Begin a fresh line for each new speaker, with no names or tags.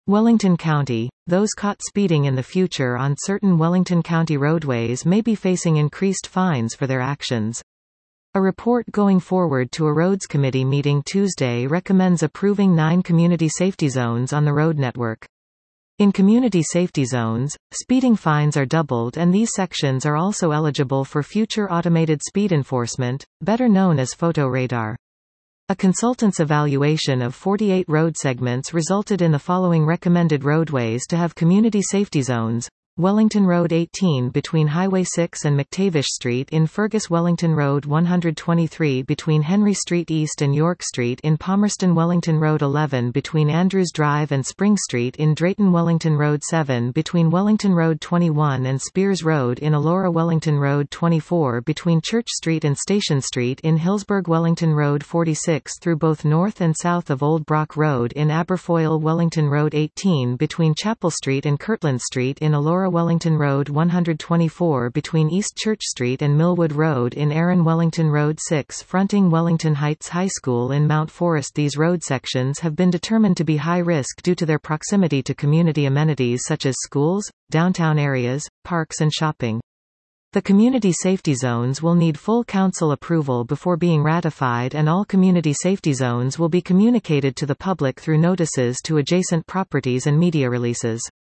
Wellington County. Those caught speeding in the future on certain Wellington County roadways may be facing increased fines for their actions. A report going forward to a roads committee meeting Tuesday recommends approving 9 community safety zones on the road network. In community safety zones, speeding fines are doubled, and these sections are also eligible for future automated speed enforcement, better known as photo radar. A consultant's evaluation of 48 road segments resulted in the following recommended roadways to have community safety zones: Wellington Road 18 between Highway 6 and McTavish Street in Fergus, Wellington Road 123 between Henry Street East and York Street in Palmerston, Wellington Road 11 between Andrews Drive and Spring Street in Drayton, Wellington Road 7 between Wellington Road 21 and Spears Road in Elora, Wellington Road 24 between Church Street and Station Street in Hillsburg, Wellington Road 46 through both north and south of Old Brock Road in Aberfoyle, Wellington Road 18 between Chapel Street and Kirtland Street in Elora, Wellington Road 124 between East Church Street and Millwood Road in Erin, Wellington Road 6 fronting Wellington Heights High School in Mount Forest. These road sections have been determined to be high risk due to their proximity to community amenities such as schools, downtown areas, parks and shopping. The community safety zones will need full council approval before being ratified, and all community safety zones will be communicated to the public through notices to adjacent properties and media releases.